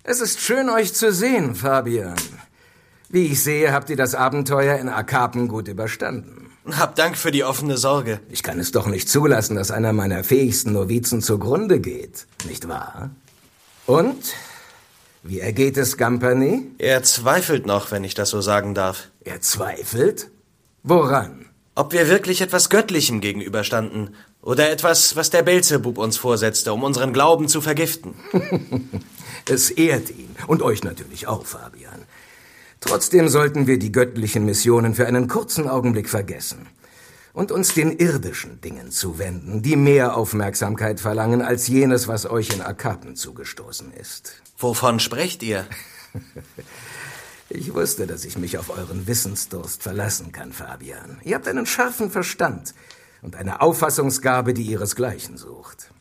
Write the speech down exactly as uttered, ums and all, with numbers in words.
Es ist schön, euch zu sehen, Fabian. Wie ich sehe, habt ihr das Abenteuer in Akapen gut überstanden. Hab Dank für die offene Sorge. Ich kann es doch nicht zulassen, dass einer meiner fähigsten Novizen zugrunde geht, nicht wahr? Und? Wie ergeht es Gampani? Er zweifelt noch, wenn ich das so sagen darf. Er zweifelt? Woran? Ob wir wirklich etwas Göttlichem gegenüberstanden oder etwas, was der Beelzebub uns vorsetzte, um unseren Glauben zu vergiften. Es ehrt ihn und euch natürlich auch, Fabian. Trotzdem sollten wir die göttlichen Missionen für einen kurzen Augenblick vergessen und uns den irdischen Dingen zuwenden, die mehr Aufmerksamkeit verlangen als jenes, was euch in Akapen zugestoßen ist. Wovon sprecht ihr? Ich wusste, dass ich mich auf euren Wissensdurst verlassen kann, Fabian. Ihr habt einen scharfen Verstand und eine Auffassungsgabe, die ihresgleichen sucht.